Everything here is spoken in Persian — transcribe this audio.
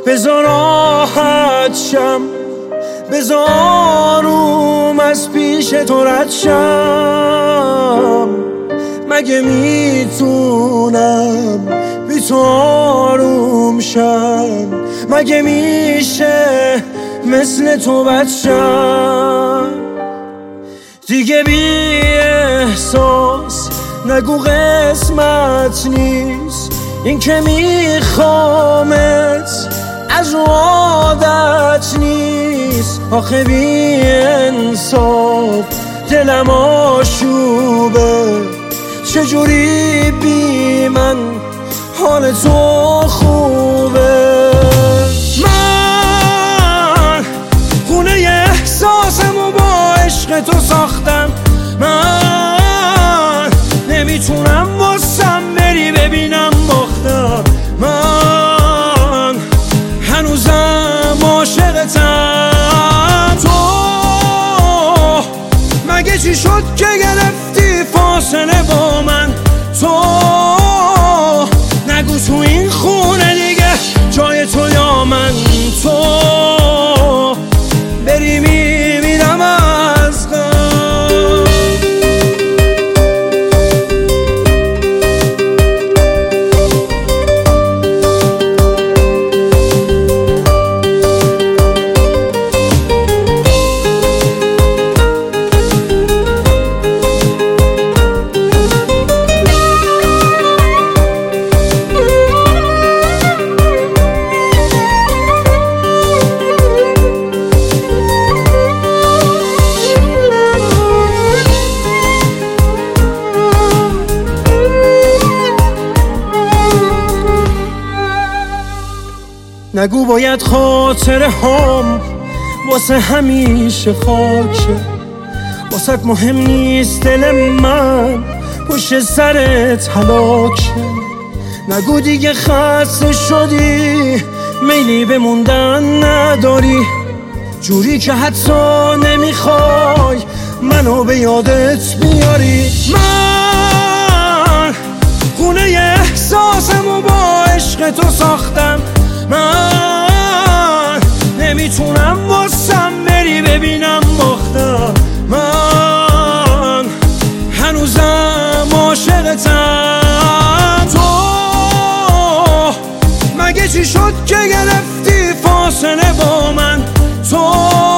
بذار راحت شم، بذارم از پیش تو رد شم. مگه میتونم بی تو آروم شم؟ مگه میشه مثل تو بد شم؟ دیگه بی احساس نگو قسمت نیست، این که میخوامت از عادت نیست. آخه بی انصاف دلم آشوبه، چجوری بی من حال تو خوبه؟ من خونه احساسمو با عشق تو ساختم، من نمیتونم واسم بری ببینم باختم. من هنوزم عاشقتم. تو مگه چی شد که گرفتی فاصله با من؟ تو نگو تو این خونه دیگه جای تو یا من. تو بری میمیرم از غم. نگو باید خاطره هم واسه همیشه خاکه، واسه مهم نیست دل من پشت سرت هلاکه. نگو دیگه خسته شدی میلی به موندن نداری، جوری که حتی نمیخوای منو به یادت بیاری. من خونه احساسمو با عشق تو ساختم، من نمیتونم واسم بری ببینم باختم. من هنوزم عاشقتم. تو مگه چی شد که گرفتی فاصله با من؟ تو